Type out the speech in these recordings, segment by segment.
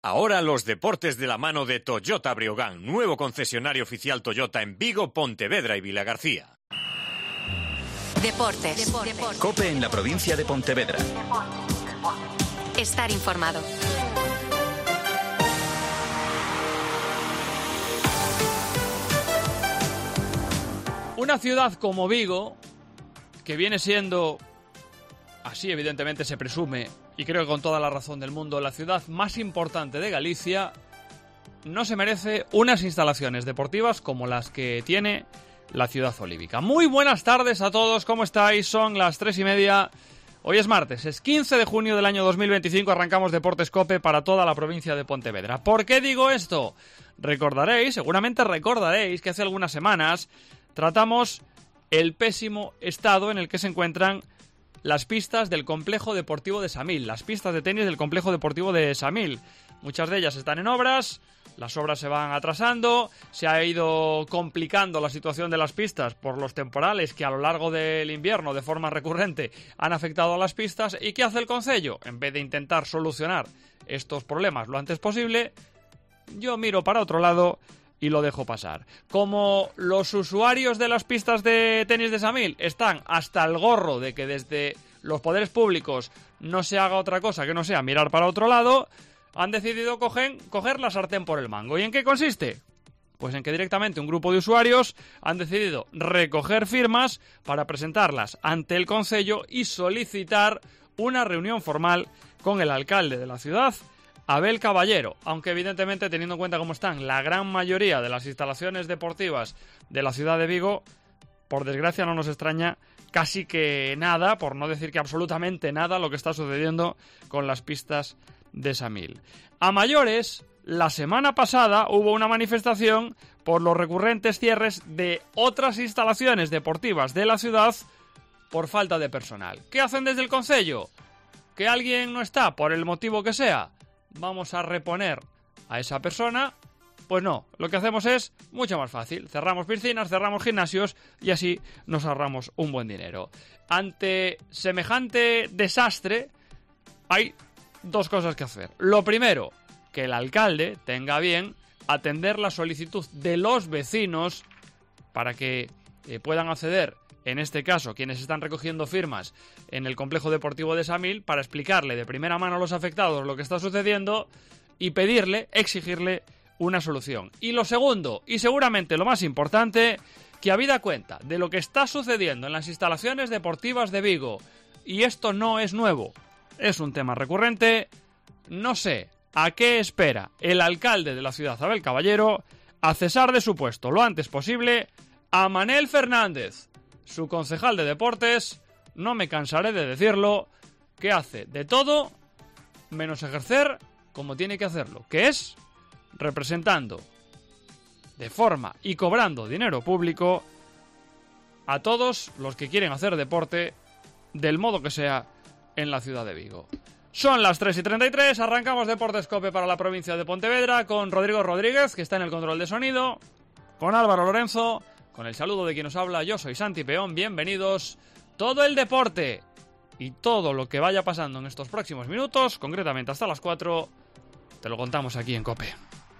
Ahora los deportes de la mano de Toyota Breogán, nuevo concesionario oficial Toyota en Vigo, Pontevedra y Vilagarcía. Deportes. COPE en la provincia de Pontevedra. Estar informado. Una ciudad como Vigo, que viene siendo, así evidentemente se presume, y creo que con toda la razón del mundo, la ciudad más importante de Galicia, no se merece unas instalaciones deportivas como las que tiene la ciudad olívica. Muy buenas tardes a todos, ¿cómo estáis? Son las 3:30. Hoy es martes, es 15 de junio del año 2025, arrancamos Deportes COPE para toda la provincia de Pontevedra. ¿Por qué digo esto? Seguramente recordaréis que hace algunas semanas tratamos el pésimo estado en el que se encuentran las pistas del complejo deportivo de Samil, las pistas de tenis del complejo deportivo de Samil. Muchas de ellas están en obras, las obras se van atrasando, se ha ido complicando la situación de las pistas por los temporales que a lo largo del invierno de forma recurrente han afectado a las pistas. ¿Y qué hace el concello? En vez de intentar solucionar estos problemas lo antes posible, yo miro para otro lado y lo dejo pasar. Como los usuarios de las pistas de tenis de Samil están hasta el gorro de que desde los poderes públicos no se haga otra cosa que no sea mirar para otro lado, han decidido coger la sartén por el mango. ¿Y en qué consiste? Pues en que directamente un grupo de usuarios han decidido recoger firmas para presentarlas ante el concello y solicitar una reunión formal con el alcalde de la ciudad, Abel Caballero, aunque evidentemente teniendo en cuenta cómo están la gran mayoría de las instalaciones deportivas de la ciudad de Vigo, por desgracia no nos extraña casi que nada, por no decir que absolutamente nada, lo que está sucediendo con las pistas de Samil. A mayores, la semana pasada hubo una manifestación por los recurrentes cierres de otras instalaciones deportivas de la ciudad por falta de personal. ¿Qué hacen desde el concello? ¿Que alguien no está por el motivo que sea? ¿Vamos a reponer a esa persona? Pues no, lo que hacemos es mucho más fácil. Cerramos piscinas, cerramos gimnasios y así nos ahorramos un buen dinero. Ante semejante desastre hay dos cosas que hacer. Lo primero, que el alcalde tenga bien atender la solicitud de los vecinos para que puedan acceder, en este caso, quienes están recogiendo firmas en el complejo deportivo de Samil, para explicarle de primera mano a los afectados lo que está sucediendo y pedirle, exigirle una solución. Y lo segundo, y seguramente lo más importante, que habida cuenta de lo que está sucediendo en las instalaciones deportivas de Vigo, y esto no es nuevo, es un tema recurrente, no sé a qué espera el alcalde de la ciudad, Abel Caballero, a cesar de su puesto lo antes posible a Manel Fernández, su concejal de deportes, no me cansaré de decirlo, que hace de todo menos ejercer como tiene que hacerlo, que es representando de forma y cobrando dinero público a todos los que quieren hacer deporte del modo que sea en la ciudad de Vigo. Son las 3:33, arrancamos Deportes COPE para la provincia de Pontevedra con Rodrigo Rodríguez, que está en el control de sonido, con Álvaro Lorenzo, con el saludo de quien nos habla. Yo soy Santi Peón, bienvenidos. Todo el deporte y todo lo que vaya pasando en estos próximos minutos, concretamente hasta las 4, te lo contamos aquí en COPE.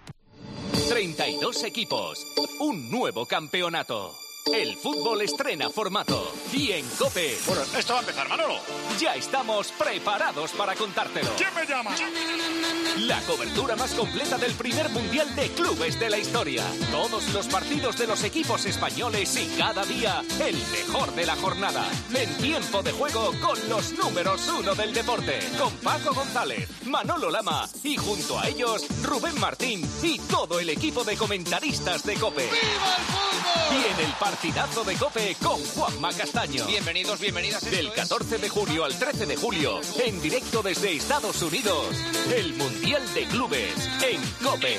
32 equipos, un nuevo campeonato. El fútbol estrena formato y en COPE. Bueno, esto va a empezar, Manolo. Ya estamos preparados para contártelo. ¿Quién me llama? La cobertura más completa del primer mundial de clubes de la historia. Todos los partidos de los equipos españoles y cada día el mejor de la jornada. En tiempo de juego con los números 1 del deporte. Con Paco González, Manolo Lama y junto a ellos Rubén Martín y todo el equipo de comentaristas de COPE. ¡Viva el fútbol! Y en el partidazo de COPE con Juanma Castaño. Bienvenidos, bienvenidas. Del 14 de junio al 13 de julio, en directo desde Estados Unidos, el Mundial de Clubes en COPE.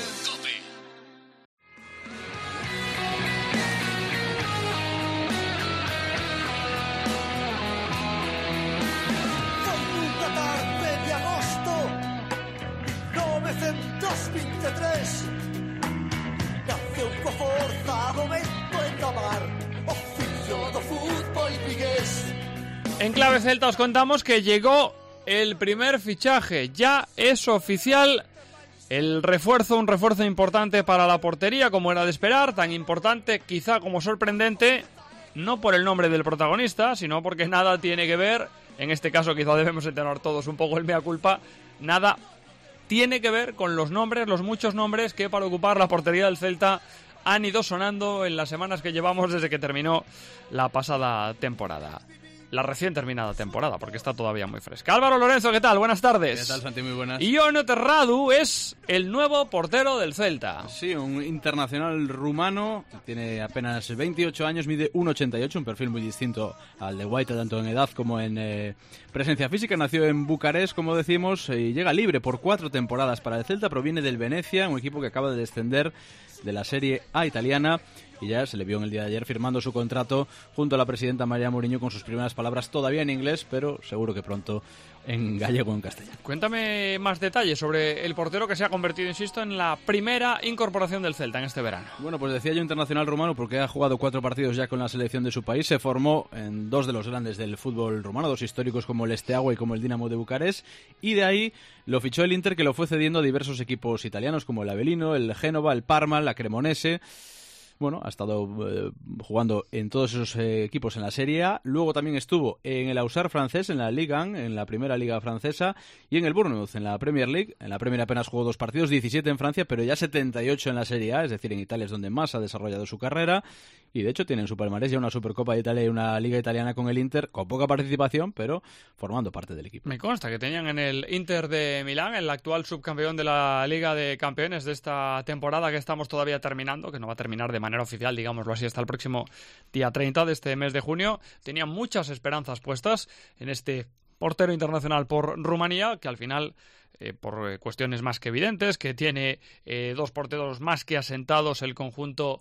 Una tarde de agosto 923 nace un confortado momento en Cabar, oficio do fútbol vigués. En Clave Celta os contamos que llegó el primer fichaje. Ya es oficial El refuerzo, un refuerzo importante para la portería, como era de esperar, tan importante quizá como sorprendente, no por el nombre del protagonista, sino porque nada tiene que ver, en este caso quizá debemos entener todos un poco el mea culpa, nada tiene que ver con los nombres, los muchos nombres que para ocupar la portería del Celta han ido sonando en las semanas que llevamos desde que terminó la pasada temporada. La recién terminada temporada, porque está todavía muy fresca. Álvaro Lorenzo, ¿qué tal? Buenas tardes. ¿Qué tal, Santi? Muy buenas. Ion Terradu es el nuevo portero del Celta. Sí, un internacional rumano, tiene apenas 28 años, mide 1,88, un perfil muy distinto al de White, tanto en edad como en presencia física. Nació en Bucarest, como decimos, y llega libre por 4 temporadas para el Celta. Proviene del Venecia, un equipo que acaba de descender de la Serie A italiana, y ya se le vio en el día de ayer firmando su contrato junto a la presidenta María Mourinho, con sus primeras palabras todavía en inglés, pero seguro que pronto en gallego o en castellano. Cuéntame más detalles sobre el portero que se ha convertido, insisto, en la primera incorporación del Celta en este verano. Bueno, pues decía yo internacional rumano porque ha jugado 4 partidos ya con la selección de su país. Se formó en 2 de los grandes del fútbol rumano, 2 históricos como el Steaua y como el Dinamo de Bucarest, y de ahí lo fichó el Inter, que lo fue cediendo a diversos equipos italianos como el Avellino, el Génova, el Parma, la Cremonese. Bueno, ha estado jugando en todos esos equipos en la Serie A. Luego también estuvo en el Auxerre francés, en la Ligue 1, en la primera liga francesa, y en el Bournemouth, en la Premier League. En la Premier apenas jugó 2 partidos, 17 en Francia, pero ya 78 en la Serie A, es decir, en Italia es donde más ha desarrollado su carrera. Y de hecho tiene en su palmarés ya una Supercopa de Italia y una Liga Italiana con el Inter, con poca participación, pero formando parte del equipo. Me consta que tenían en el Inter de Milán, el actual subcampeón de la Liga de Campeones de esta temporada que estamos todavía terminando, que no va a terminar de manera oficial, digámoslo así, hasta el próximo día 30 de este mes de junio. Tenían muchas esperanzas puestas en este portero internacional por Rumanía, que al final, por cuestiones más que evidentes, que tiene 2 porteros más que asentados el conjunto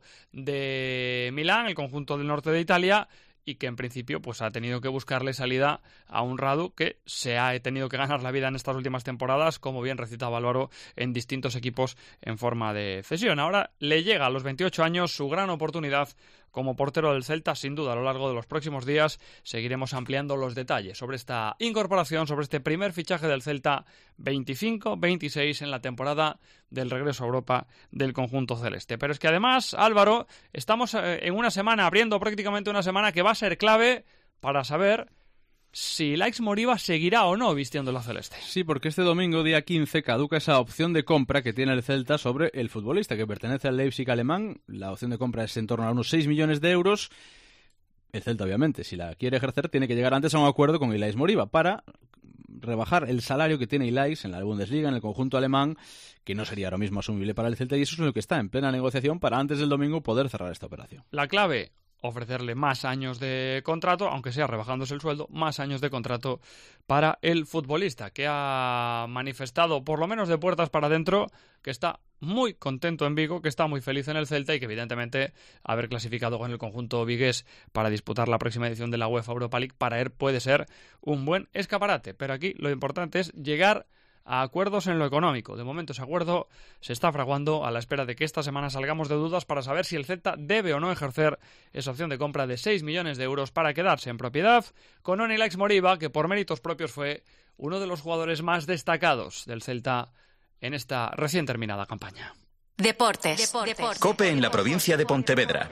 de Milán, el conjunto del norte de Italia, y que en principio pues ha tenido que buscarle salida a un Radu que se ha tenido que ganar la vida en estas últimas temporadas, como bien recitaba Álvaro, en distintos equipos en forma de cesión. Ahora le llega a los 28 años su gran oportunidad como portero del Celta. Sin duda, a lo largo de los próximos días seguiremos ampliando los detalles sobre esta incorporación, sobre este primer fichaje del Celta 25-26 en la temporada del regreso a Europa del conjunto celeste. Pero es que además, Álvaro, estamos en una semana, abriendo prácticamente una semana que va a ser clave para saber si Laix Moriba seguirá o no vistiendo la celeste. Sí, porque este domingo, día 15, caduca esa opción de compra que tiene el Celta sobre el futbolista que pertenece al Leipzig alemán. La opción de compra es en torno a unos 6 millones de euros. El Celta, obviamente, si la quiere ejercer, tiene que llegar antes a un acuerdo con Laix Moriba para rebajar el salario que tiene Laix en la Bundesliga, en el conjunto alemán, que no sería ahora mismo asumible para el Celta, y eso es lo que está en plena negociación para antes del domingo poder cerrar esta operación. La clave: ofrecerle más años de contrato, aunque sea rebajándose el sueldo, más años de contrato para el futbolista, que ha manifestado, por lo menos de puertas para adentro, que está muy contento en Vigo, que está muy feliz en el Celta y que evidentemente haber clasificado con el conjunto vigués para disputar la próxima edición de la UEFA Europa League para él puede ser un buen escaparate. Pero aquí lo importante es llegar a acuerdos en lo económico. De momento ese acuerdo se está fraguando a la espera de que esta semana salgamos de dudas para saber si el Celta debe o no ejercer esa opción de compra de 6 millones de euros para quedarse en propiedad con Laix Moriba, que por méritos propios fue uno de los jugadores más destacados del Celta en esta recién terminada campaña. Deportes. COPE en la provincia de Pontevedra.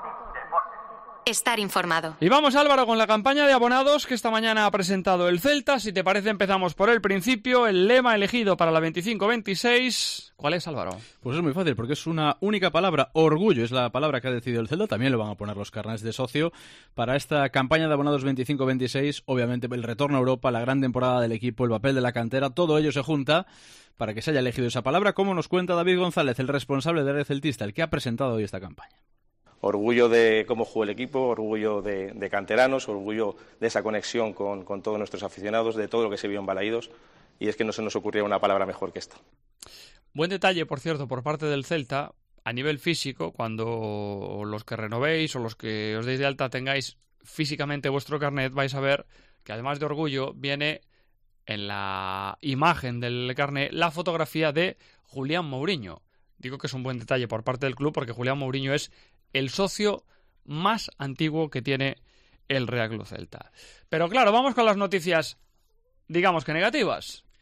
Estar informado. Y vamos, Álvaro, con la campaña de abonados que esta mañana ha presentado el Celta. Si te parece, empezamos por el principio. El lema elegido para la 25-26. ¿Cuál es, Álvaro? Pues es muy fácil, porque es una única palabra. Orgullo es la palabra que ha decidido el Celta. También lo van a poner los carnets de socio para esta campaña de abonados 25-26. Obviamente el retorno a Europa, la gran temporada del equipo, el papel de la cantera, todo ello se junta para que se haya elegido esa palabra, como nos cuenta David González, el responsable de Red Celtista, el que ha presentado hoy esta campaña. Orgullo de cómo jugó el equipo, orgullo de canteranos, orgullo de esa conexión con todos nuestros aficionados, de todo lo que se vio en Balaídos, y es que no se nos ocurría una palabra mejor que esta. Buen detalle, por cierto, por parte del Celta, a nivel físico, cuando los que renovéis o los que os deis de alta tengáis físicamente vuestro carnet, vais a ver que además de orgullo viene en la imagen del carnet la fotografía de Julián Mourinho. Digo que es un buen detalle por parte del club porque Julián Mourinho es el socio más antiguo que tiene el Real Club Celta. Pero claro, vamos con las noticias, digamos que negativas.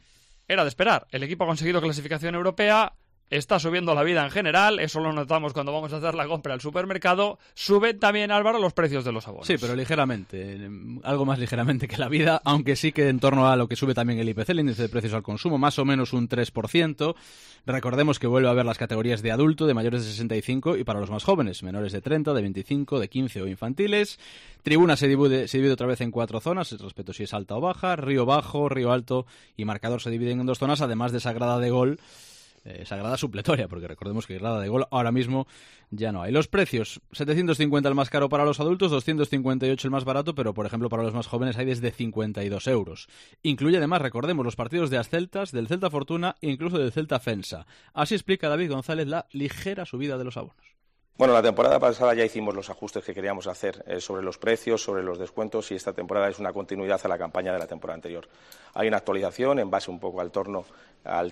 era de esperar. El equipo ha conseguido clasificación europea, está subiendo la vida en general, eso lo notamos cuando vamos a hacer la compra al supermercado. Suben también, Álvaro, los precios de los abonos. Sí, pero ligeramente, algo más ligeramente que la vida, aunque sí que en torno a lo que sube también el IPC, el índice de precios al consumo, más o menos un 3%. Recordemos que vuelve a haber las categorías de adulto, de mayores de 65 y para los más jóvenes, menores de 30, de 25, de 15 o infantiles. Tribuna se divide otra vez en 4 zonas, respecto si es alta o baja, río bajo, río alto y marcador se dividen en 2 zonas, además de esa grada de gol, esa grada supletoria, porque recordemos que grada de gol ahora mismo ya no hay. Los precios, 750 el más caro para los adultos, 258 el más barato, pero por ejemplo para los más jóvenes hay desde 52 euros. Incluye además, recordemos, los partidos de Asceltas, del Celta Fortuna e incluso del Celta Fensa. Así explica David González la ligera subida de los abonos. Bueno, la temporada pasada ya hicimos los ajustes que queríamos hacer sobre los precios, sobre los descuentos, y esta temporada es una continuidad a la campaña de la temporada anterior. Hay una actualización en base un poco al torno al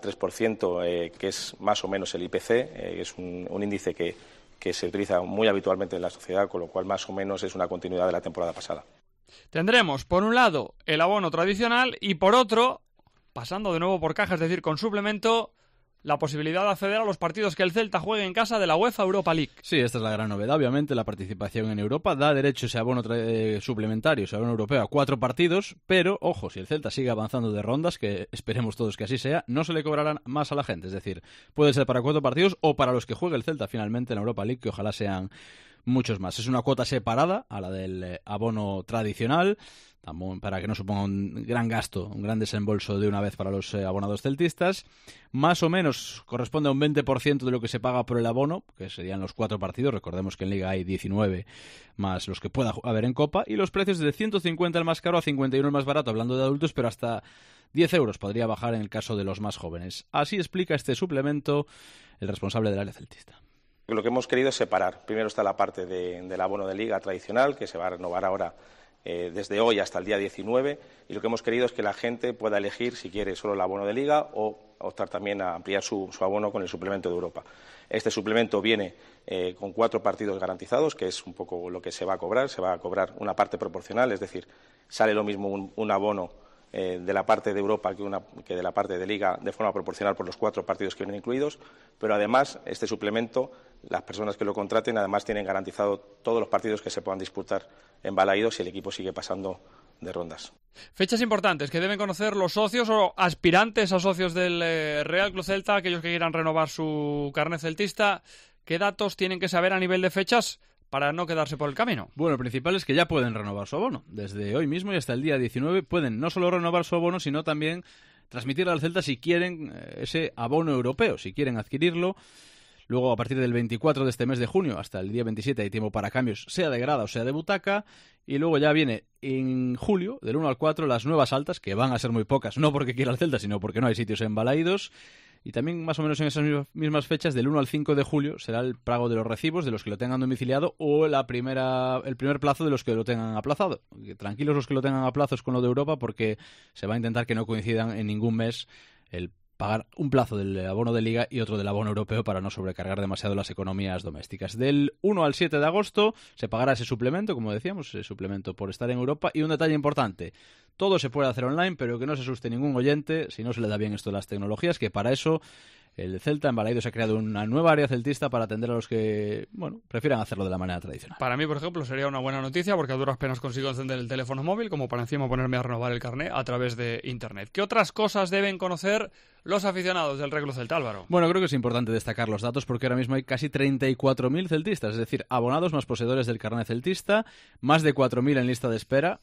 3%, que es más o menos el IPC, es un índice que se utiliza muy habitualmente en la sociedad, con lo cual más o menos es una continuidad de la temporada pasada. Tendremos, por un lado, el abono tradicional y por otro, pasando de nuevo por caja, es decir, con suplemento, la posibilidad de acceder a los partidos que el Celta juegue en casa de la UEFA Europa League. Sí, esta es la gran novedad. Obviamente, la participación en Europa da derecho a ese abono suplementario, ese abono europeo, a 4 partidos, pero, ojo, si el Celta sigue avanzando de rondas, que esperemos todos que así sea, no se le cobrarán más a la gente. Es decir, puede ser para 4 partidos o para los que juegue el Celta finalmente en la Europa League, que ojalá sean muchos más. Es una cuota separada a la del abono tradicional, para que no suponga un gran gasto, un gran desembolso de una vez para los abonados celtistas. Más o menos corresponde a un 20% de lo que se paga por el abono, que serían los 4 partidos. Recordemos que en Liga hay 19 más los que pueda haber en Copa. Y los precios de 150 el más caro a 51 el más barato, hablando de adultos, pero hasta 10 euros podría bajar en el caso de los más jóvenes. Así explica este suplemento el responsable del área celtista. Lo que hemos querido es separar. Primero está la parte del abono de Liga tradicional, que se va a renovar ahora desde hoy hasta el día 19, y lo que hemos querido es que la gente pueda elegir si quiere solo el abono de Liga o optar también a ampliar su abono con el suplemento de Europa. Este suplemento viene con 4 partidos garantizados, que es un poco lo que se va a cobrar. Se va a cobrar una parte proporcional, es decir, sale lo mismo un abono de la parte de Europa que de la parte de Liga de forma proporcional por los 4 partidos que vienen incluidos, pero además este suplemento, las personas que lo contraten además tienen garantizado todos los partidos que se puedan disputar en Balaídos si el equipo sigue pasando de rondas. Fechas importantes que deben conocer los socios o aspirantes a socios del Real Club Celta, aquellos que quieran renovar su carnet celtista. ¿Qué datos tienen que saber a nivel de fechas para no quedarse por el camino? Bueno, lo principal es que ya pueden renovar su abono. Desde hoy mismo y hasta el día 19 pueden no solo renovar su abono, sino también transmitirle al Celta si quieren ese abono europeo, si quieren adquirirlo. Luego, a partir del 24 de este mes de junio hasta el día 27 hay tiempo para cambios, sea de grada o sea de butaca. Y luego ya viene en julio, del 1 al 4, las nuevas altas, que van a ser muy pocas, no porque quiera el Celta, sino porque no hay sitios en Balaídos. Y también más o menos en esas mismas fechas, del 1 al 5 de julio, será el pago de los recibos de los que lo tengan domiciliado o el primer plazo de los que lo tengan aplazado. Tranquilos los que lo tengan a plazos con lo de Europa, porque se va a intentar que no coincidan en ningún mes el pagar un plazo del abono de Liga y otro del abono europeo para no sobrecargar demasiado las economías domésticas. Del 1 al 7 de agosto se pagará ese suplemento, como decíamos, ese suplemento por estar en Europa. Y un detalle importante, todo se puede hacer online, pero que no se asuste ningún oyente si no se le da bien esto de las tecnologías, que para eso el Celta en Balaídos ha creado una nueva área celtista para atender a los que, prefieran hacerlo de la manera tradicional. Para mí, por ejemplo, sería una buena noticia porque a duras penas consigo encender el teléfono móvil como para encima ponerme a renovar el carné a través de Internet. ¿Qué otras cosas deben conocer los aficionados del Real Club Celta, Álvaro? Bueno, creo que es importante destacar los datos porque ahora mismo hay casi 34.000 celtistas, es decir, abonados más poseedores del carné celtista, más de 4.000 en lista de espera.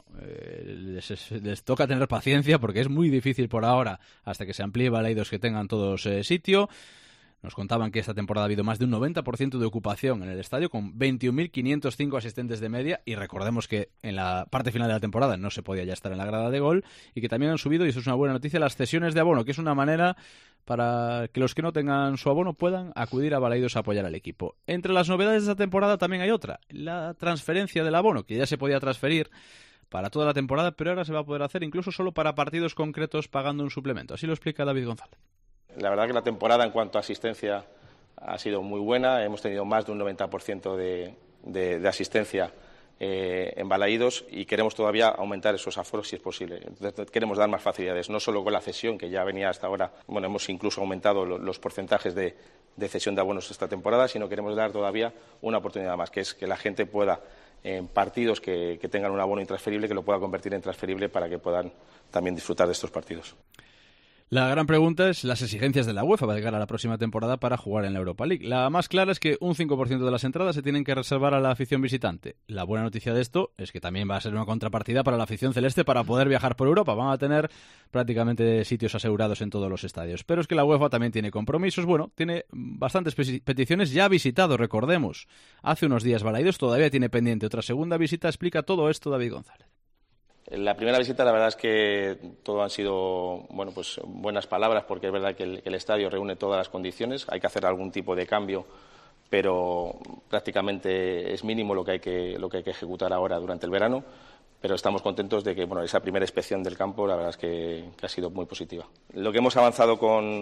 Les toca tener paciencia porque es muy difícil por ahora, hasta que se amplíe Balaídos, que tengan todos sitio. Nos contaban que esta temporada ha habido más de un 90% de ocupación en el estadio, con 21.505 asistentes de media, y recordemos que en la parte final de la temporada no se podía ya estar en la grada de gol, y que también han subido, y eso es una buena noticia, las cesiones de abono, que es una manera para que los que no tengan su abono puedan acudir a Balaídos a apoyar al equipo. Entre las novedades de esta temporada también hay otra, la transferencia del abono, que ya se podía transferir para toda la temporada, pero ahora se va a poder hacer incluso solo para partidos concretos pagando un suplemento. Así lo explica David González. La verdad que la temporada en cuanto a asistencia ha sido muy buena. Hemos tenido más de un 90% de asistencia en Balaídos, y queremos todavía aumentar esos aforos si es posible. Entonces, queremos dar más facilidades, no solo con la cesión, que ya venía hasta ahora. Bueno, hemos incluso aumentado los porcentajes de cesión de abonos esta temporada, sino queremos dar todavía una oportunidad más, que es que la gente pueda, en partidos que tengan un abono intransferible, que lo pueda convertir en transferible para que puedan también disfrutar de estos partidos. La gran pregunta es las exigencias de la UEFA para llegar a la próxima temporada para jugar en la Europa League. La más clara es que un 5% de las entradas se tienen que reservar a la afición visitante. La buena noticia de esto es que también va a ser una contrapartida para la afición celeste para poder viajar por Europa. Van a tener prácticamente sitios asegurados en todos los estadios. Pero es que la UEFA también tiene compromisos. Bueno, tiene bastantes peticiones ya visitado, recordemos. Hace unos días Balaídos, todavía tiene pendiente otra segunda visita. Explica todo esto David González. La primera visita, la verdad es que todo han sido pues buenas palabras, porque es verdad que el estadio reúne todas las condiciones. Hay que hacer algún tipo de cambio, pero prácticamente es mínimo lo que hay que ejecutar ahora durante el verano. Pero estamos contentos de que esa primera inspección del campo, la verdad es que ha sido muy positiva. Lo que hemos avanzado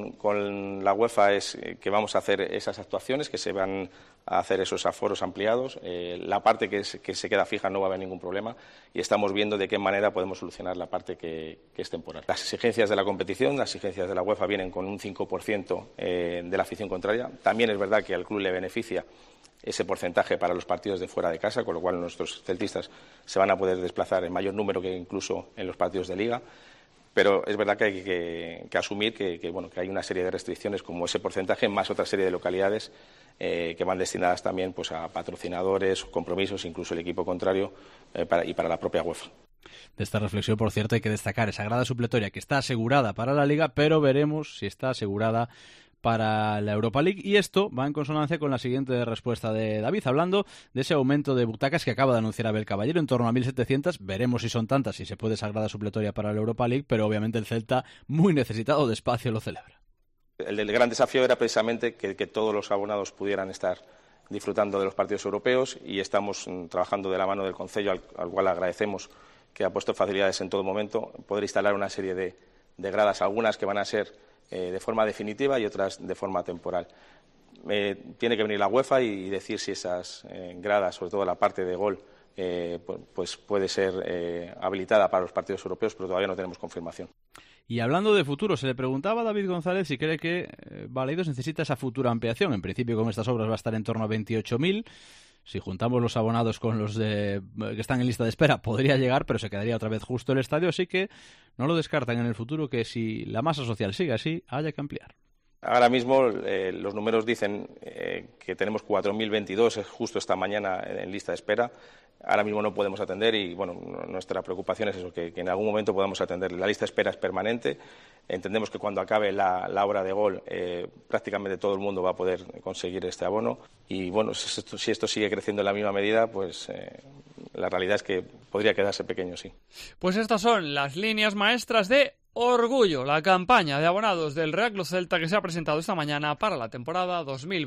con la UEFA es que vamos a hacer esas actuaciones, que se van a hacer esos aforos ampliados. La parte que se queda fija no va a haber ningún problema, y estamos viendo de qué manera podemos solucionar la parte que es temporal. Las exigencias de la competición, las exigencias de la UEFA vienen con un 5% de la afición contraria. También es verdad que al club le beneficia ese porcentaje para los partidos de fuera de casa, con lo cual nuestros celtistas se van a poder desplazar en mayor número que incluso en los partidos de Liga. Pero es verdad que hay que asumir que hay una serie de restricciones, como ese porcentaje, más otra serie de localidades que van destinadas también a patrocinadores, compromisos, incluso el equipo contrario y para la propia UEFA. De esta reflexión, por cierto, hay que destacar esa grada supletoria que está asegurada para la Liga, pero veremos si está asegurada para la Europa League, y esto va en consonancia con la siguiente respuesta de David, hablando de ese aumento de butacas que acaba de anunciar Abel Caballero, en torno a 1.700, veremos si son tantas, si se puede esa grada supletoria para la Europa League, pero obviamente el Celta, muy necesitado de espacio, lo celebra. El gran desafío era precisamente que todos los abonados pudieran estar disfrutando de los partidos europeos, y estamos trabajando de la mano del Concello, al cual agradecemos que ha puesto facilidades en todo momento, poder instalar una serie de gradas, algunas que van a ser de forma definitiva y otras de forma temporal. Tiene que venir la UEFA y decir si esas gradas, sobre todo la parte de gol, pues puede ser habilitada para los partidos europeos, pero todavía no tenemos confirmación. Y hablando de futuro, se le preguntaba a David González si cree que Balaídos necesita esa futura ampliación. En principio, con estas obras va a estar en torno a 28.000. Si juntamos los abonados con los que están en lista de espera, podría llegar, pero se quedaría otra vez justo el estadio, así que no lo descartan en el futuro que si la masa social sigue así, haya que ampliar. Ahora mismo los números dicen que tenemos 4.022 justo esta mañana en lista de espera. Ahora mismo no podemos atender y nuestra preocupación es eso, que en algún momento podamos atender. La lista de espera es permanente. Entendemos que cuando acabe la hora de gol prácticamente todo el mundo va a poder conseguir este abono. Y si esto sigue creciendo en la misma medida, pues la realidad es que podría quedarse pequeño, sí. Pues estas son las líneas maestras de Orgullo, la campaña de abonados del Real Club Celta que se ha presentado esta mañana para la temporada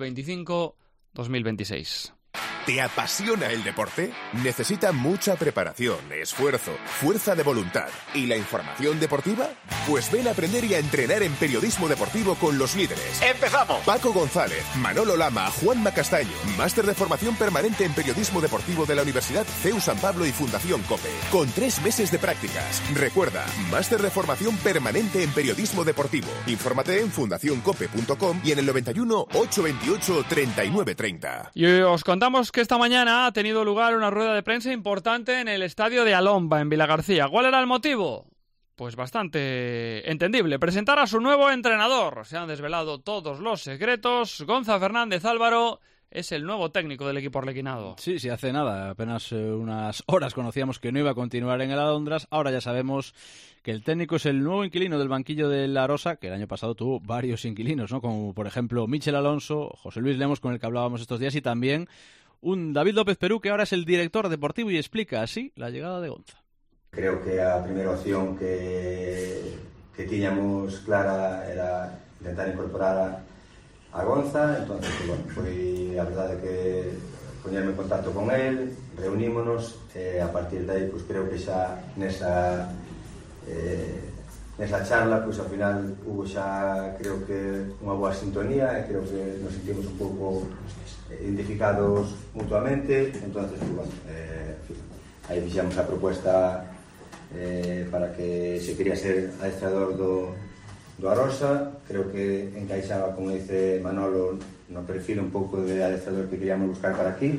2025-2026. ¿Te apasiona el deporte? Necesita mucha preparación, esfuerzo, fuerza de voluntad y la información deportiva. Pues ven a aprender y a entrenar en periodismo deportivo con los líderes. ¡Empezamos! Paco González, Manolo Lama, Juanma Castaño. Máster de formación permanente en periodismo deportivo de la Universidad CEU San Pablo y Fundación COPE. Con 3 meses de prácticas. Recuerda, máster de formación permanente en periodismo deportivo. Infórmate en fundacioncope.com y en el 91 828 3930. Y os contamos que esta mañana ha tenido lugar una rueda de prensa importante en el estadio de Alomba, en Vilagarcía. ¿Cuál era el motivo? Pues bastante entendible. Presentar a su nuevo entrenador. Se han desvelado todos los secretos. Gonza Fernández Álvaro es el nuevo técnico del equipo arlequinado. Sí, hace nada, apenas unas horas conocíamos que no iba a continuar en el Alondras. Ahora ya sabemos que el técnico es el nuevo inquilino del banquillo de La Rosa, que el año pasado tuvo varios inquilinos, ¿no? Como por ejemplo Michel Alonso, José Luis Lemos, con el que hablábamos estos días, y también un David López Perú, que ahora es el director deportivo, y explica así la llegada de Gonza. Creo que a primeira opción que tiñamos clara era intentar incorporar a Gonza. Entonces, foi a verdade que poñerme en contacto con él, reunímonos, a partir de aí, creo que xa nesa nesa charla, pois ao final hubo xa, creo que unha boa sintonía, e creo que nos sentimos un pouco identificados mutuamente. Entonces, pues, bueno, aí fixamos a proposta para que se quería ser adestrador do Arosa. Creo que encaixaba, como dice Manolo, no perfil un pouco de adestrador que queríamos buscar para aquí.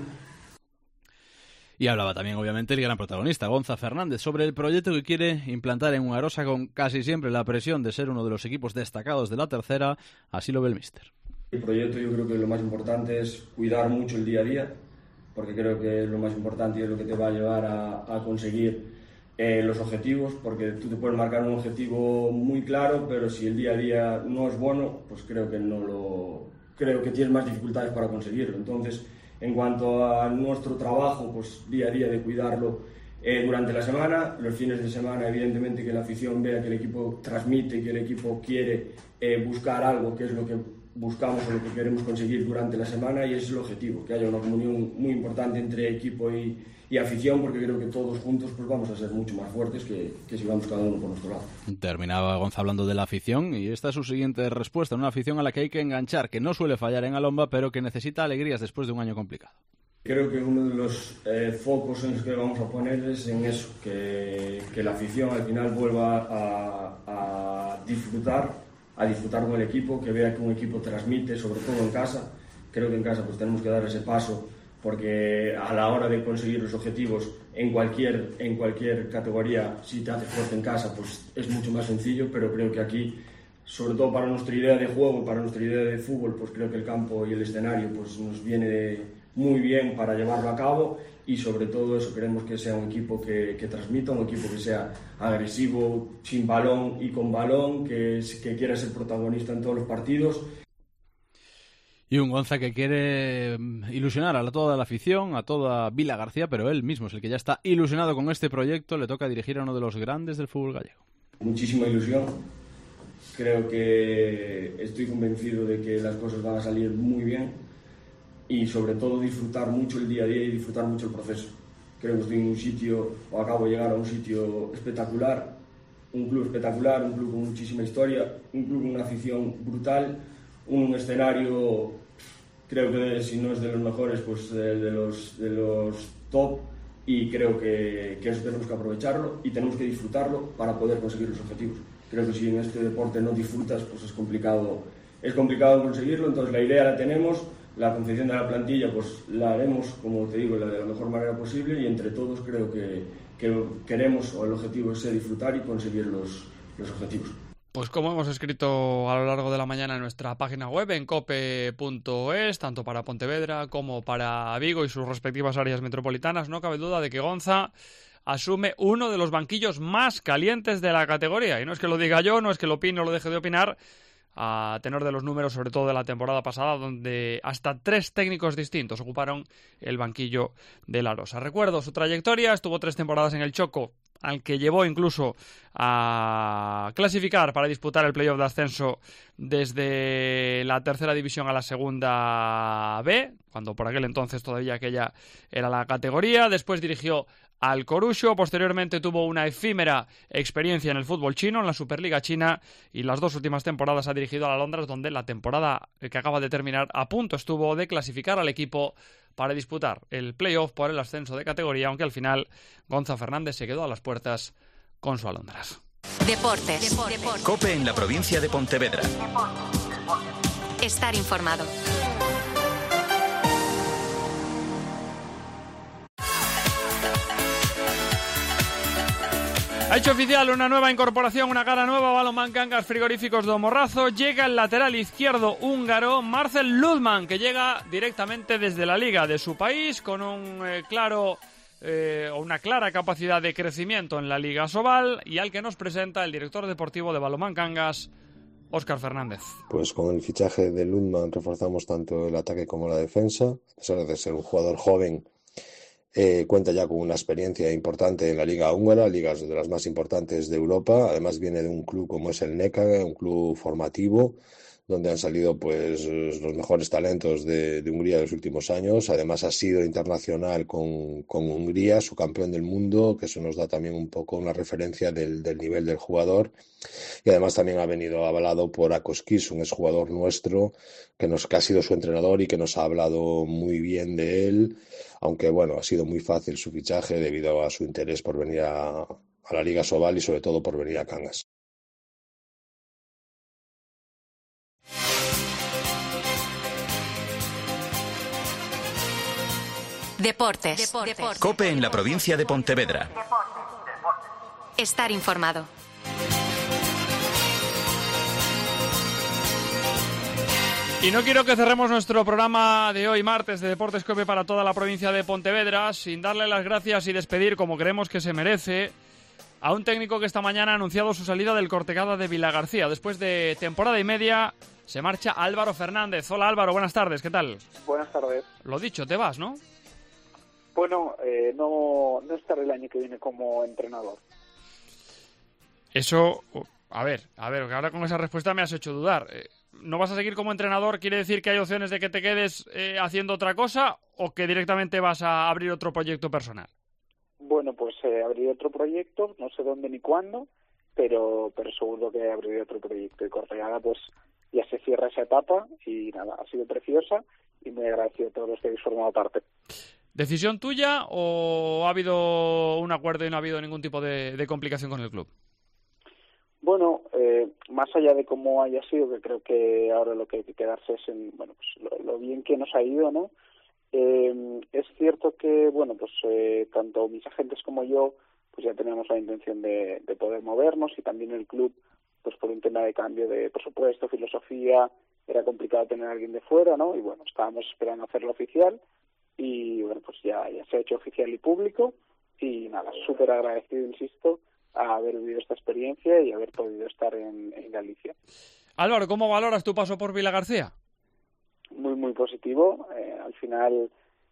Y hablaba también, obviamente, el gran protagonista, Gonza Fernández, sobre el proyecto que quiere implantar en un Arosa con casi siempre la presión de ser uno de los equipos destacados de la tercera. Así lo ve el míster. El proyecto, yo creo que lo más importante es cuidar mucho el día a día, porque creo que es lo más importante y es lo que te va a llevar a conseguir los objetivos, porque tú te puedes marcar un objetivo muy claro, pero si el día a día no es bueno, pues creo que tienes más dificultades para conseguirlo. Entonces, en cuanto a nuestro trabajo, pues día a día de cuidarlo durante la semana, los fines de semana, evidentemente que la afición vea que el equipo transmite, que el equipo quiere buscar algo, que es lo que buscamos o lo que queremos conseguir durante la semana, y ese es el objetivo, que haya una comunión muy importante entre equipo y afición, porque creo que todos juntos pues vamos a ser mucho más fuertes que si vamos cada uno por nuestro lado. Terminaba Gonza hablando de la afición, y esta es su siguiente respuesta, una afición a la que hay que enganchar, que no suele fallar en Alomba, pero que necesita alegrías después de un año complicado. Creo que uno de los focos en los que vamos a poner es en eso, que la afición al final vuelva a disfrutar con el equipo, que vea que un equipo transmite, sobre todo en casa. Creo que en casa pues tenemos que dar ese paso, porque a la hora de conseguir los objetivos en cualquier categoría, si te haces fuerte en casa, pues es mucho más sencillo, pero creo que aquí, sobre todo para nuestra idea de juego, para nuestra idea de fútbol, pues creo que el campo y el escenario pues nos viene muy bien para llevarlo a cabo, y sobre todo eso, queremos que sea un equipo que transmita, un equipo que sea agresivo, sin balón y con balón, que quiera ser protagonista en todos los partidos. Y un Gonza que quiere ilusionar a toda la afición, a toda Vila García, pero él mismo es el que ya está ilusionado con este proyecto. Le toca dirigir a uno de los grandes del fútbol gallego. Muchísima ilusión. Creo que estoy convencido de que las cosas van a salir muy bien, y sobre todo disfrutar mucho el día a día y disfrutar mucho el proceso. Creo que estoy en un sitio, o acabo de llegar a un sitio espectacular, un club con muchísima historia, un club con una afición brutal, un escenario, creo que si no es de los mejores, pues de los top, y creo que eso tenemos que aprovecharlo y tenemos que disfrutarlo para poder conseguir los objetivos. Creo que si en este deporte no disfrutas, pues es complicado conseguirlo. Entonces la idea la tenemos, la concepción de la plantilla pues la haremos, como te digo, de la mejor manera posible, y entre todos creo que queremos, o el objetivo es disfrutar y conseguir los objetivos. Pues como hemos escrito a lo largo de la mañana en nuestra página web, en cope.es, tanto para Pontevedra como para Vigo y sus respectivas áreas metropolitanas, no cabe duda de que Gonza asume uno de los banquillos más calientes de la categoría. Y no es que lo diga yo, no es que lo opine o lo deje de opinar, a tenor de los números, sobre todo de la temporada pasada, donde hasta 3 técnicos distintos ocuparon el banquillo del Arosa. Recuerdo su trayectoria: estuvo 3 temporadas en el Choco, al que llevó incluso a clasificar para disputar el playoff de ascenso desde la tercera división a la segunda B, cuando por aquel entonces todavía aquella era la categoría. Después dirigió al Corusho, posteriormente tuvo una efímera experiencia en el fútbol chino, en la Superliga China, y las 2 últimas temporadas ha dirigido a la Londres, donde la temporada que acaba de terminar a punto estuvo de clasificar al equipo para disputar el playoff por el ascenso de categoría, aunque al final Gonza Fernández se quedó a las puertas con su Alondras. Deportes. COPE en la provincia de Pontevedra. Estar informado. Ha hecho oficial una nueva incorporación, una cara nueva, Balonmán Cangas Frigoríficos do Morrazo. Llega el lateral izquierdo húngaro Marcel Ludman, que llega directamente desde la liga de su país, con una clara capacidad de crecimiento en la Liga Sobal, y al que nos presenta el director deportivo de Balonmán Cangas, Óscar Fernández. Pues con el fichaje de Ludman reforzamos tanto el ataque como la defensa. A pesar de ser un jugador joven, cuenta ya con una experiencia importante en la Liga húngara, ligas de las más importantes de Europa. Además viene de un club como es el NECA, un club formativo, donde han salido pues los mejores talentos de Hungría de los últimos años. Además ha sido internacional con Hungría, su campeón del mundo, que eso nos da también un poco una referencia del nivel del jugador. Y además también ha venido avalado por Akoskis, un exjugador nuestro que ha sido su entrenador y que nos ha hablado muy bien de él, aunque bueno, ha sido muy fácil su fichaje debido a su interés por venir a la Liga Sobal y sobre todo por venir a Cangas. Deportes. COPE en la provincia de Pontevedra. Estar informado. Y no quiero que cerremos nuestro programa de hoy, martes, de Deportes COPE para toda la provincia de Pontevedra, sin darle las gracias y despedir, como creemos que se merece, a un técnico que esta mañana ha anunciado su salida del Cortegada de Vilagarcía. Después de temporada y media, se marcha Álvaro Fernández. Hola Álvaro, buenas tardes, ¿qué tal? Buenas tardes. Lo dicho, te vas, ¿no? Bueno, no estaré el año que viene como entrenador. Eso, a ver, que ahora con esa respuesta me has hecho dudar. ¿No vas a seguir como entrenador? ¿Quiere decir que hay opciones de que te quedes haciendo otra cosa o que directamente vas a abrir otro proyecto personal? Bueno, pues abriré otro proyecto, no sé dónde ni cuándo, pero seguro que abriré otro proyecto. Y Cortegada pues ya se cierra esa etapa y nada, ha sido preciosa y muy agradecido a todos los que habéis formado parte. ¿Decisión tuya o ha habido un acuerdo y no ha habido ningún tipo de complicación con el club? Bueno, más allá de cómo haya sido, que creo que ahora lo que hay que quedarse es en pues lo bien que nos ha ido, ¿no? Es cierto que, pues tanto mis agentes como yo, pues ya teníamos la intención de poder movernos, y también el club, pues por un tema de cambio de presupuesto, filosofía, era complicado tener a alguien de fuera, ¿no? Y bueno, estábamos esperando hacerlo oficial y bueno, pues ya se ha hecho oficial y público y nada, súper agradecido, insisto, a haber vivido esta experiencia y haber podido estar en Galicia. Álvaro, ¿cómo valoras tu paso por Vilagarcía? Muy, muy positivo. Al final,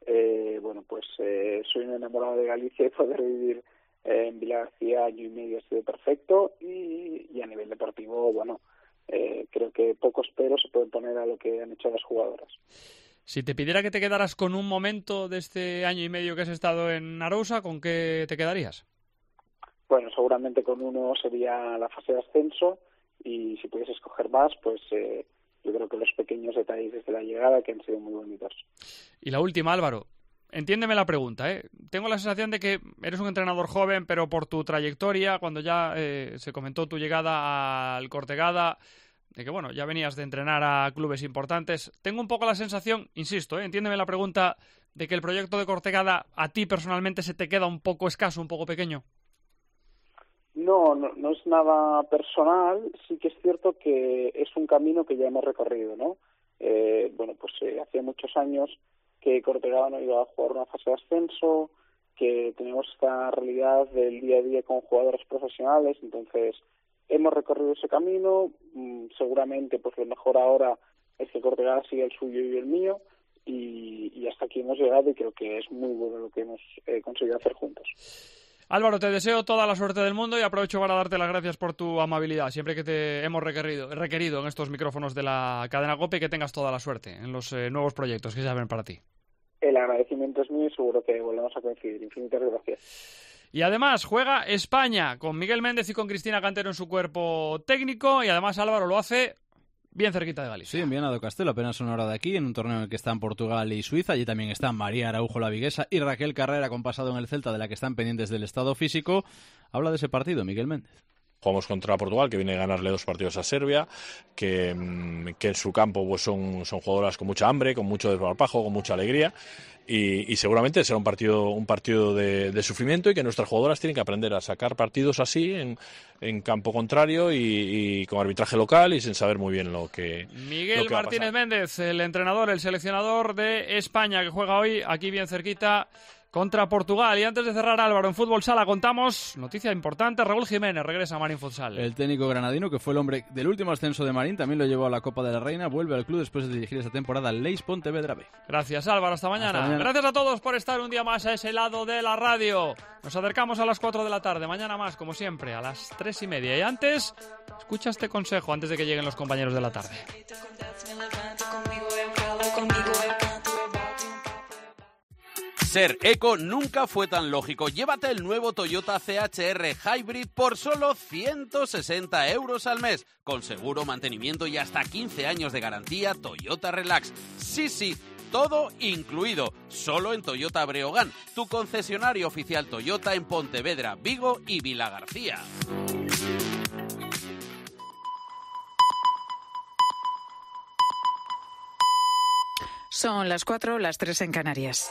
soy un enamorado de Galicia y poder vivir en Vilagarcía año y medio ha sido perfecto y a nivel deportivo, creo que pocos peros se pueden poner a lo que han hecho las jugadoras. Si te pidiera que te quedaras con un momento de este año y medio que has estado en Arousa, ¿con qué te quedarías? Bueno, seguramente con uno sería la fase de ascenso y si pudiese escoger más, pues yo creo que los pequeños detalles desde la llegada que han sido muy bonitos. Y la última, Álvaro, entiéndeme la pregunta, ¿eh? Tengo la sensación de que eres un entrenador joven, pero por tu trayectoria, cuando ya se comentó tu llegada al Cortegada, de que ya venías de entrenar a clubes importantes, tengo un poco la sensación, insisto, entiéndeme la pregunta, de que el proyecto de Cortegada a ti personalmente se te queda un poco escaso, un poco pequeño. No es nada personal, sí que es cierto que es un camino que ya hemos recorrido, ¿no? Hacía muchos años que Cortegada no iba a jugar una fase de ascenso, que teníamos esta realidad del día a día con jugadores profesionales, entonces hemos recorrido ese camino, seguramente pues lo mejor ahora es que Cortegada siga el suyo y el mío, y hasta aquí hemos llegado y creo que es muy bueno lo que hemos conseguido hacer juntos. Álvaro, te deseo toda la suerte del mundo y aprovecho para darte las gracias por tu amabilidad. Siempre que te hemos requerido en estos micrófonos de la cadena COPE, que tengas toda la suerte en los nuevos proyectos que se abren para ti. El agradecimiento es mío y seguro que volvemos a coincidir. Infinitas gracias. Y además juega España con Miguel Méndez y con Cristina Cantero en su cuerpo técnico, y además Álvaro lo hace bien cerquita de Galicia. Sí, en Viana do Castelo, apenas una hora de aquí, en un torneo en el que están Portugal y Suiza. Allí también están María Araujo, la viguesa, y Raquel Carrera, con pasado en el Celta, de la que están pendientes del estado físico. Habla de ese partido, Miguel Méndez. Jugamos contra Portugal, que viene a ganarle 2 partidos a Serbia, que en su campo pues son jugadoras con mucha hambre, con mucho desparpajo, con mucha alegría, y seguramente será un partido de sufrimiento, y que nuestras jugadoras tienen que aprender a sacar partidos así en campo contrario y con arbitraje local y sin saber muy bien lo que Miguel Martínez Méndez, el entrenador, el seleccionador de España, que juega hoy aquí bien cerquita contra Portugal. Y antes de cerrar, Álvaro, en Fútbol Sala contamos noticia importante. Raúl Jiménez regresa a Marín Futsal. El técnico granadino, que fue el hombre del último ascenso de Marín, también lo llevó a la Copa de la Reina, vuelve al club después de dirigir esta temporada al Leis Pontevedra B. Gracias, Álvaro, hasta mañana. Gracias a todos por estar un día más a ese lado de la radio. Nos acercamos a las 4 de la tarde, mañana más, como siempre, a las 3:30. Y antes, escucha este consejo antes de que lleguen los compañeros de la tarde. Ser eco nunca fue tan lógico. Llévate el nuevo Toyota CHR Hybrid por solo 160 € al mes. Con seguro, mantenimiento y hasta 15 años de garantía Toyota Relax. Sí, todo incluido. Solo en Toyota Breogán, tu concesionario oficial Toyota en Pontevedra, Vigo y Vilagarcía. Son las 4, las 3 en Canarias.